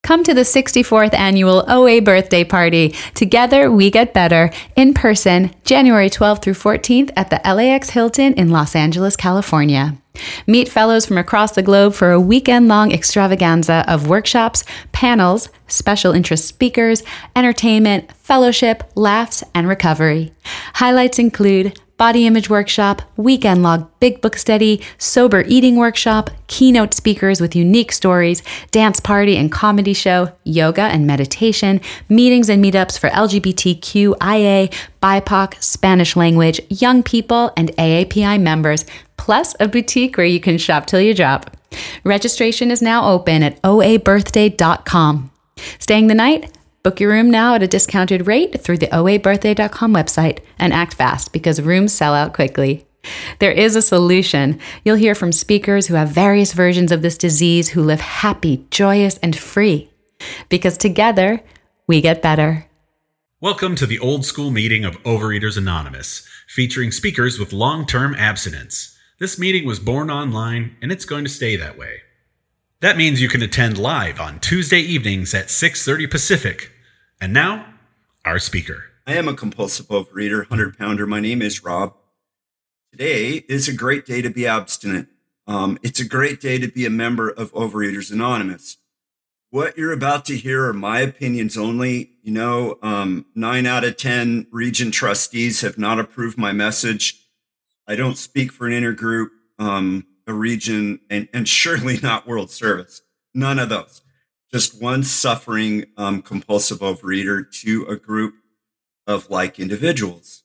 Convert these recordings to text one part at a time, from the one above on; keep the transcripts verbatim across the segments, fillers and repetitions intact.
Come to the sixty-fourth Annual O A Birthday Party. Together, we get better. In person, January twelfth through fourteenth at the L A X Hilton in Los Angeles, California. Meet fellows from across the globe for a weekend-long extravaganza of workshops, panels, special interest speakers, entertainment, fellowship, laughs, and recovery. Highlights include body image workshop, weekend log big book study, sober eating workshop, keynote speakers with unique stories, dance party and comedy show, yoga and meditation, meetings and meetups for L G B T Q I A, B I P O C, Spanish language, young people, and A A P I members, plus a boutique where you can shop till you drop. Registration is now open at O A birthday dot com. Staying the night? Book your room now at a discounted rate through the O A birthday dot com website, and act fast because rooms sell out quickly. There is a solution. You'll hear from speakers who have various versions of this disease who live happy, joyous, and free. Because together, we get better. Welcome to the old school meeting of Overeaters Anonymous, featuring speakers with long-term abstinence. This meeting was born online, and it's going to stay that way. That means you can attend live on Tuesday evenings at six thirty Pacific. And now, our speaker. I am a compulsive overeater, one hundred pounder. My name is Rob. Today is a great day to be abstinent. Um, it's a great day to be a member of Overeaters Anonymous. What you're about to hear are my opinions only. You know, um, nine out of ten region trustees have not approved my message. I don't speak for an intergroup, um, a region, and, and surely not World Service. None of those. Just one suffering um, compulsive overeater to a group of like individuals.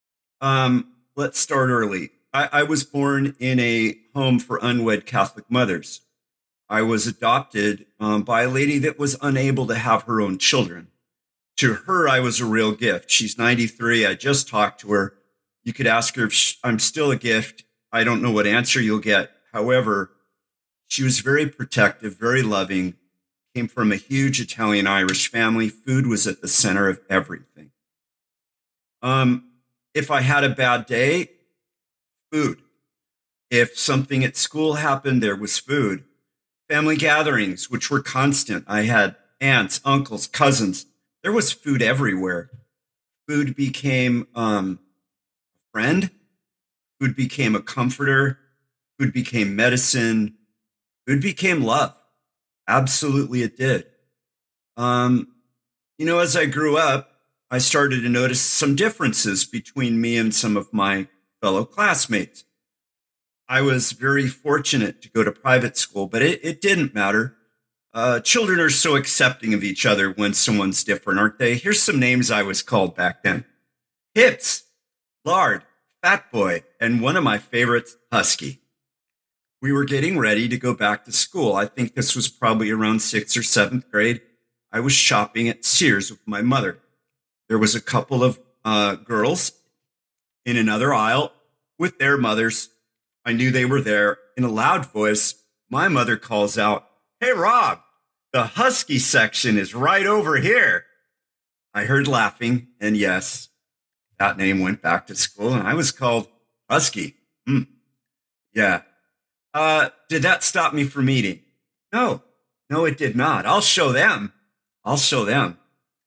Um, let's start early. I, I was born in a home for unwed Catholic mothers. I was adopted um, by a lady that was unable to have her own children. To her, I was a real gift. She's ninety-three. I just talked to her. You could ask her if she, I'm still a gift. I don't know what answer you'll get. However, she was very protective, very loving, came from a huge Italian-Irish family. Food was at the center of everything. Um, if I had a bad day, food. If something at school happened, there was food. Family gatherings, which were constant. I had aunts, uncles, cousins. There was food everywhere. Food became um, a friend. Food became a comforter. Food became medicine. Food became love. Absolutely, it did. Um, you know, as I grew up, I started to notice some differences between me and some of my fellow classmates. I was very fortunate to go to private school, but it, it didn't matter. Uh, children are so accepting of each other when someone's different, aren't they? Here's some names I was called back then. Hips, Lard, Fat Boy, and one of my favorites, Husky. We were getting ready to go back to school. I think this was probably around sixth or seventh grade. I was shopping at Sears with my mother. There was a couple of uh, girls in another aisle with their mothers. I knew they were there. In a loud voice, my mother calls out, "Hey, Rob, the Husky section is right over here." I heard laughing, and yes, that name went back to school, and I was called Husky. Hmm. Yeah. Uh, did that stop me from eating? No, no, it did not. I'll show them. I'll show them.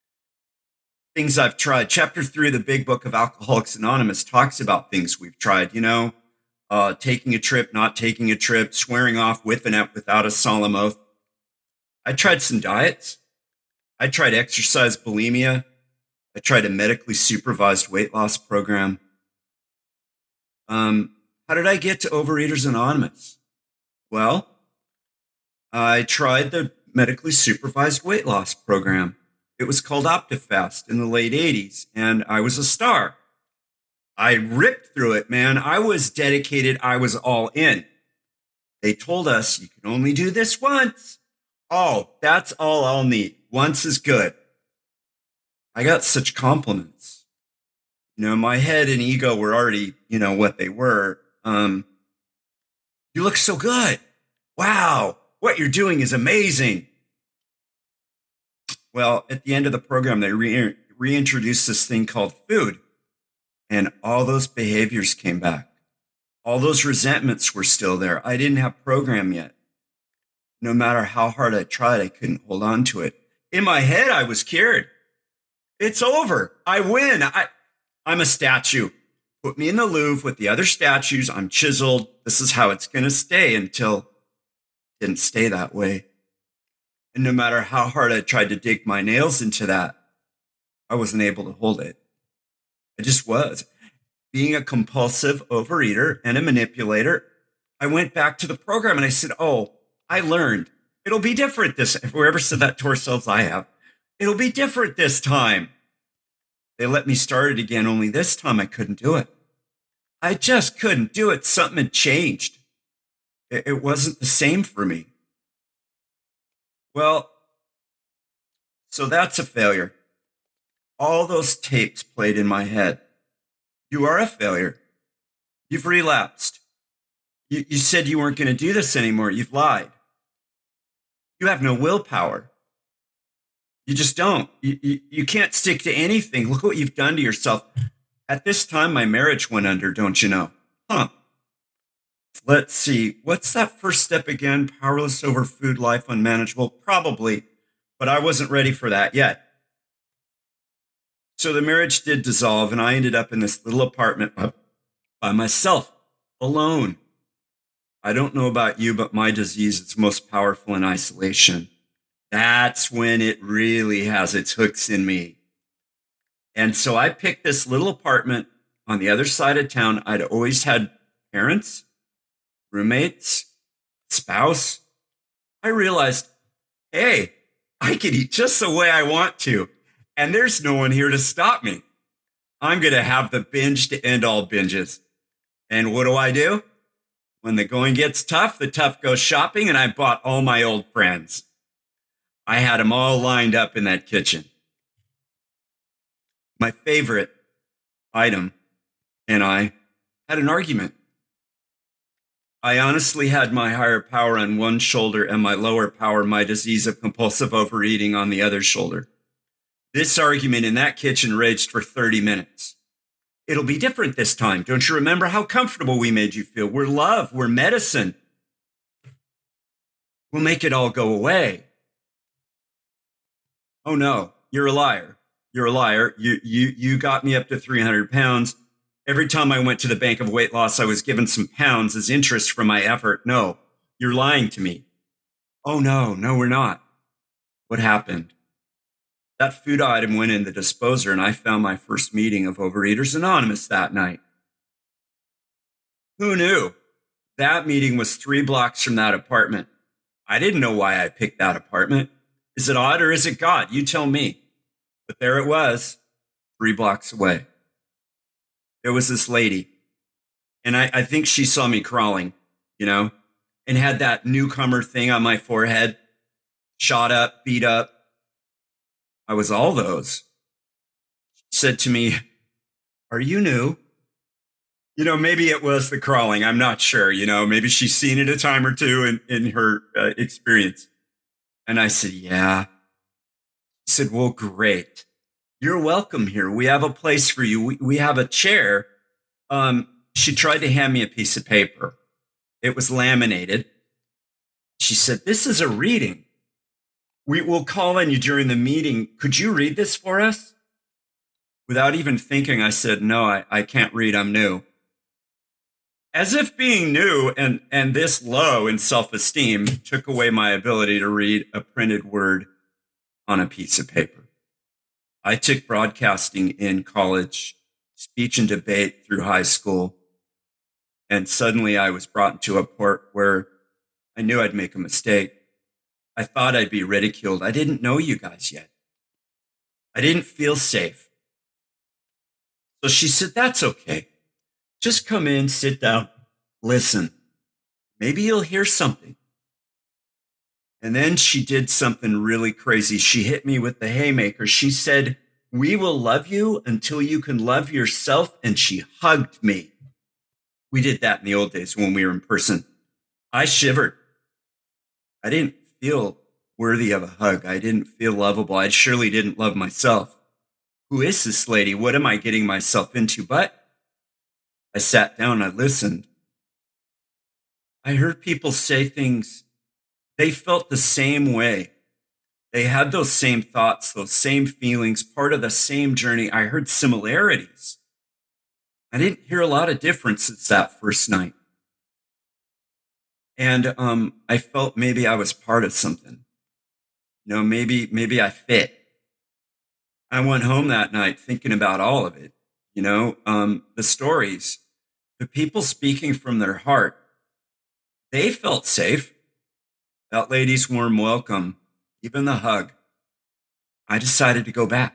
Things I've tried. Chapter three of the Big Book of Alcoholics Anonymous talks about things we've tried, you know, uh, taking a trip, not taking a trip, swearing off with and without a solemn oath. I tried some diets. I tried exercise bulimia. I tried a medically supervised weight loss program. Um, how did I get to Overeaters Anonymous? Well, I tried the medically supervised weight loss program. It was called OptiFast in the late eighties, and I was a star. I ripped through it, man. I was dedicated. I was all in. They told us you can only do this once. Oh, that's all I'll need. Once is good. I got such compliments. You know, my head and ego were already, you know, what they were. Um, you look so good. Wow, what you're doing is amazing. Well, at the end of the program, they re- reintroduced this thing called food. And all those behaviors came back. All those resentments were still there. I didn't have program yet. No matter how hard I tried, I couldn't hold on to it. In my head, I was cured. It's over. I win. I, I'm a statue. Put me in the Louvre with the other statues. I'm chiseled. This is how it's going to stay until it didn't stay that way. And no matter how hard I tried to dig my nails into that, I wasn't able to hold it. I just was. Being a compulsive overeater and a manipulator, I went back to the program and I said, oh, I learned. It'll be different this, if we ever said that to ourselves, I have. It'll be different this time. They let me start it again, only this time I couldn't do it. I just couldn't do it. Something had changed. It, it wasn't the same for me. Well, so that's a failure. All those tapes played in my head. You are a failure. You've relapsed. You, you said you weren't going to do this anymore. You've lied. You have no willpower. You just don't. You, you, you can't stick to anything. Look what you've done to yourself. At this time, my marriage went under, don't you know? Huh. Let's see. What's that first step again? Powerless over food, life unmanageable? Probably, but I wasn't ready for that yet. So the marriage did dissolve, and I ended up in this little apartment by myself, alone. I don't know about you, but my disease is most powerful in isolation. That's when it really has its hooks in me. And so I picked this little apartment on the other side of town. I'd always had parents, roommates, spouse. I realized, hey, I can eat just the way I want to, and there's no one here to stop me. I'm going to have the binge to end all binges. And what do I do? When the going gets tough, the tough go shopping, and I bought all my old friends. I had them all lined up in that kitchen. My favorite item and I had an argument. I honestly had my higher power on one shoulder and my lower power, my disease of compulsive overeating, on the other shoulder. This argument in that kitchen raged for thirty minutes. It'll be different this time. Don't you remember how comfortable we made you feel? We're love. We're medicine. We'll make it all go away. Oh, no, you're a liar. You're a liar. You, you, you got me up to three hundred pounds. Every time I went to the bank of weight loss, I was given some pounds as interest for my effort. No, you're lying to me. Oh, no, no, we're not. What happened? That food item went in the disposer, and I found my first meeting of Overeaters Anonymous that night. Who knew? That meeting was three blocks from that apartment. I didn't know why I picked that apartment. Is it odd or is it God? You tell me. But there it was, three blocks away. There was this lady, and I, I think she saw me crawling, you know, and had that newcomer thing on my forehead, shot up, beat up. I was all those. She said to me, are you new? You know, maybe it was the crawling. I'm not sure. You know, maybe she's seen it a time or two in, in her uh, experience. And I said, yeah. She said, well, great. You're welcome here. We have a place for you. We, we have a chair. Um, she tried to hand me a piece of paper. It was laminated. She said, this is a reading. We will call on you during the meeting. Could you read this for us? Without even thinking, I said, no, I, I can't read. I'm new. As if being new and, and this low in self-esteem took away my ability to read a printed word on a piece of paper. I took broadcasting in college, speech and debate through high school, and suddenly I was brought into a port where I knew I'd make a mistake. I thought I'd be ridiculed. I didn't know you guys yet. I didn't feel safe. So she said, that's okay. Just come in, sit down, listen. Maybe you'll hear something. And then she did something really crazy. She hit me with the haymaker. She said, we will love you until you can love yourself. And she hugged me. We did that in the old days when we were in person. I shivered. I didn't feel worthy of a hug. I didn't feel lovable. I surely didn't love myself. Who is this lady? What am I getting myself into? But I sat down, I listened. I heard people say things They felt the same way. They had those same thoughts, those same feelings, part of the same journey. I heard similarities. I didn't hear a lot of differences that first night. And um, I felt maybe I was part of something. You know, maybe, maybe I fit. I went home that night thinking about all of it. You know, um, the stories, the people speaking from their heart, they felt safe. That lady's warm welcome, even the hug. I decided to go back.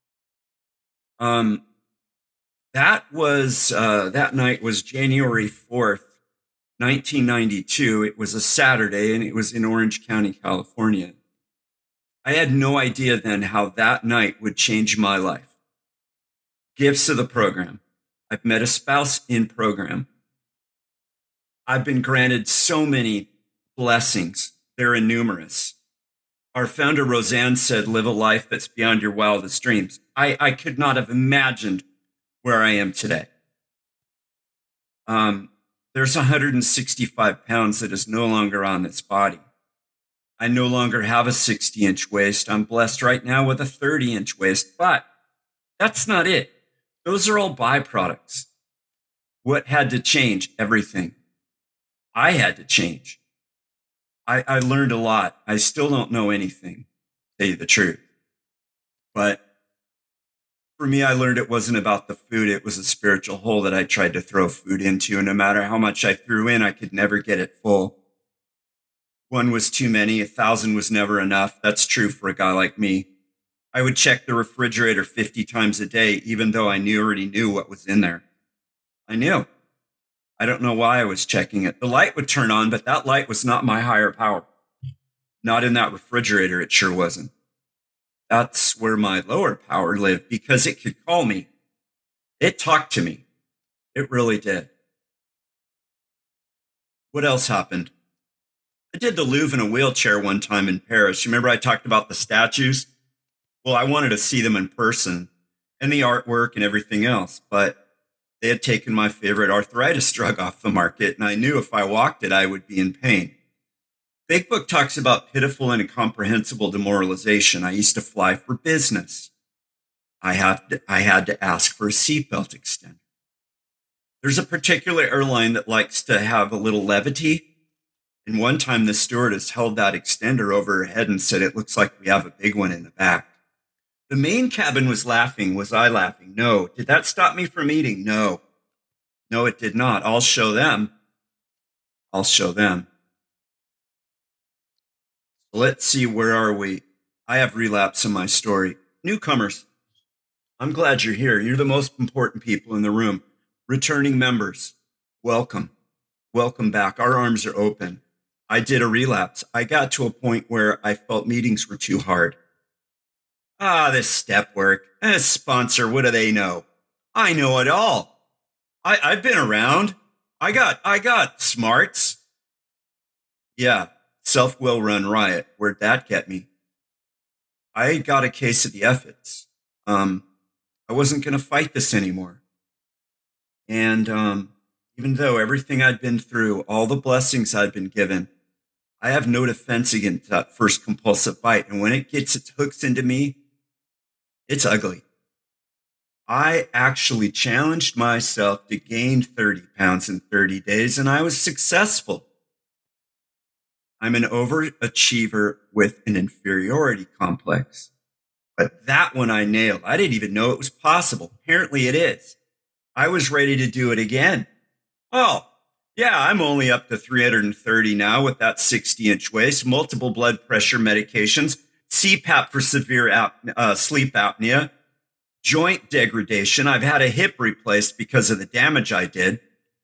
Um, that was, uh, that night was January fourth, nineteen ninety-two. It was a Saturday and it was in Orange County, California. I had no idea then how that night would change my life. Gifts of the program. I've met a spouse in program. I've been granted so many blessings. They're innumerous. Our founder, Roseanne, said, live a life that's beyond your wildest dreams. I, I could not have imagined where I am today. Um, there's one hundred sixty-five pounds that is no longer on this body. I no longer have a sixty inch waist. I'm blessed right now with a thirty inch waist, but that's not it. Those are all byproducts. What had to change? Everything. I had to change. I, I learned a lot. I still don't know anything, to tell you the truth. But for me, I learned it wasn't about the food. It was a spiritual hole that I tried to throw food into. And no matter how much I threw in, I could never get it full. One was too many. A thousand was never enough. That's true for a guy like me. I would check the refrigerator fifty times a day, even though I knew already knew what was in there. I knew. I don't know why I was checking it. The light would turn on, but that light was not my higher power. Not in that refrigerator. It sure wasn't. That's where my lower power lived because it could call me. It talked to me. It really did. What else happened? I did the Louvre in a wheelchair one time in Paris. You remember I talked about the statues? Well, I wanted to see them in person and the artwork and everything else, but they had taken my favorite arthritis drug off the market, and I knew if I walked it, I would be in pain. Big Book talks about pitiful and incomprehensible demoralization. I used to fly for business. I, have to, I had to ask for a seatbelt extender. There's a particular airline that likes to have a little levity. And one time the stewardess held that extender over her head and said, it looks like we have a big one in the back. The main cabin was laughing. Was I laughing? No. Did that stop me from eating? No. No, it did not. I'll show them. I'll show them. Let's see, where are we? I have relapse in my story. Newcomers, I'm glad you're here. You're the most important people in the room. Returning members, welcome. Welcome back. Our arms are open. I did a relapse. I got to a point where I felt meetings were too hard. Ah, this step work, this sponsor, what do they know? I know it all. I, I've been around. I got, I got smarts. Yeah, self-will run riot. Where'd that get me? I got a case of the efforts. Um, I wasn't going to fight this anymore. And um, even though everything I'd been through, all the blessings I'd been given, I have no defense against that first compulsive bite. And when it gets its hooks into me, it's ugly. I actually challenged myself to gain thirty pounds in thirty days, and I was successful. I'm an overachiever with an inferiority complex. But that one I nailed. I didn't even know it was possible. Apparently it is. I was ready to do it again. Oh, yeah, I'm only up to three hundred thirty now with that sixty inch waist, multiple blood pressure medications, C PAP for severe ap- uh, sleep apnea, joint degradation. I've had a hip replaced because of the damage I did.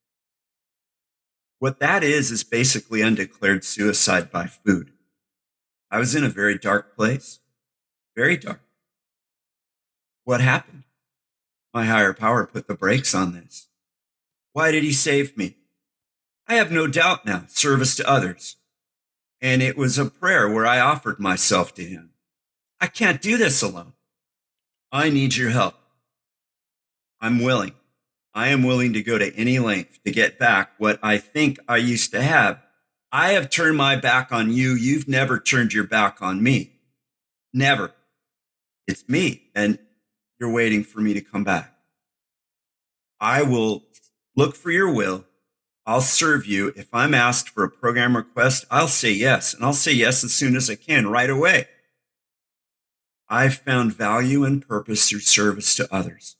What that is, is basically undeclared suicide by food. I was in a very dark place. Very dark. What happened? My higher power put the brakes on this. Why did he save me? I have no doubt now, service to others. And it was a prayer where I offered myself to him. I can't do this alone. I need your help. I'm willing. I am willing to go to any length to get back what I think I used to have. I have turned my back on you. You've never turned your back on me. Never. It's me, and you're waiting for me to come back. I will look for your will. I'll serve you. If I'm asked for a program request, I'll say yes, and I'll say yes as soon as I can, right away. I've found value and purpose through service to others.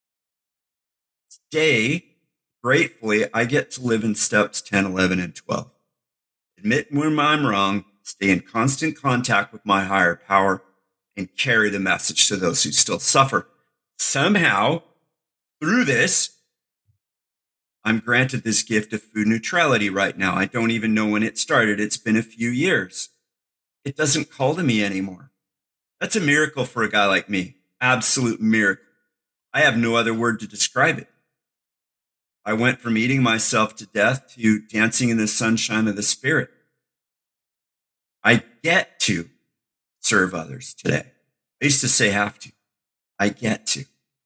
Today, gratefully, I get to live in steps ten, eleven, and twelve. Admit when I'm wrong, stay in constant contact with my higher power, and carry the message to those who still suffer. Somehow, through this, I'm granted this gift of food neutrality right now. I don't even know when it started. It's been a few years. It doesn't call to me anymore. That's a miracle for a guy like me. Absolute miracle. I have no other word to describe it. I went from eating myself to death to dancing in the sunshine of the Spirit. I get to serve others today. I used to say have to. I get to.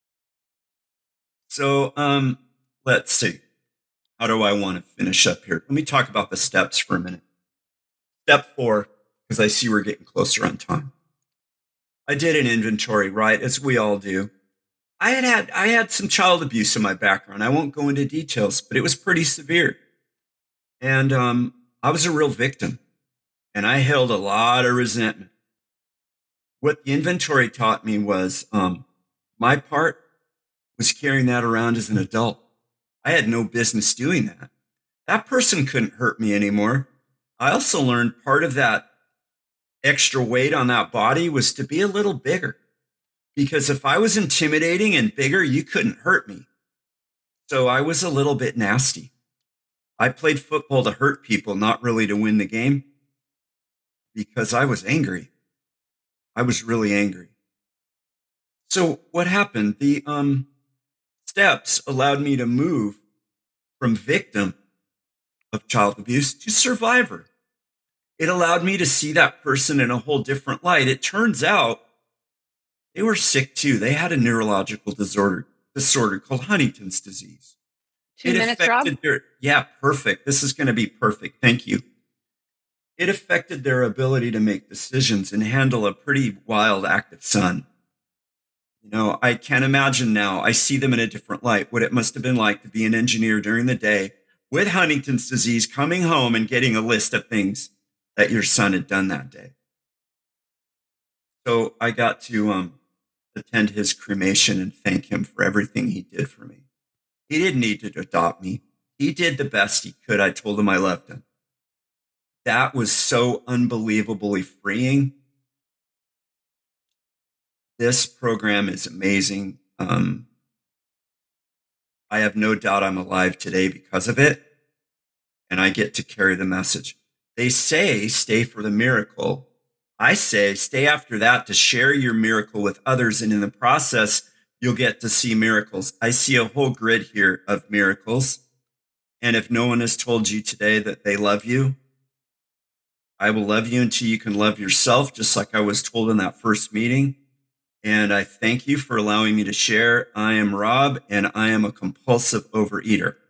So um, let's see. How do I want to finish up here? Let me talk about the steps for a minute. Step four, because I see we're getting closer on time. I did an inventory, right, as we all do. I had had I had some child abuse in my background. I won't go into details, but it was pretty severe. And um, I was a real victim, and I held a lot of resentment. What the inventory taught me was um, my part was carrying that around as an adult. I had no business doing that. That person couldn't hurt me anymore. I also learned part of that extra weight on that body was to be a little bigger. Because if I was intimidating and bigger, you couldn't hurt me. So I was a little bit nasty. I played football to hurt people, not really to win the game. Because I was angry. I was really angry. So what happened? The um, steps allowed me to move from victim of child abuse to survivor. It allowed me to see that person in a whole different light. It turns out they were sick too. They had a neurological disorder, disorder called Huntington's disease. Two it minutes, affected Rob? their, yeah, perfect. This is going to be perfect. Thank you. It affected their ability to make decisions and handle a pretty wild, active son. You know, I can't imagine now. I see them in a different light, what it must have been like to be an engineer during the day with Huntington's disease, coming home and getting a list of things that your son had done that day. So I got to um, attend his cremation and thank him for everything he did for me. He didn't need to adopt me. He did the best he could. I told him I loved him. That was so unbelievably freeing. This program is amazing. Um, I have no doubt I'm alive today because of it, and I get to carry the message. They say stay for the miracle. I say stay after that to share your miracle with others, and in the process, you'll get to see miracles. I see a whole grid here of miracles, and if no one has told you today that they love you, I will love you until you can love yourself, just like I was told in that first meeting. And I thank you for allowing me to share. I am Rob, and I am a compulsive overeater.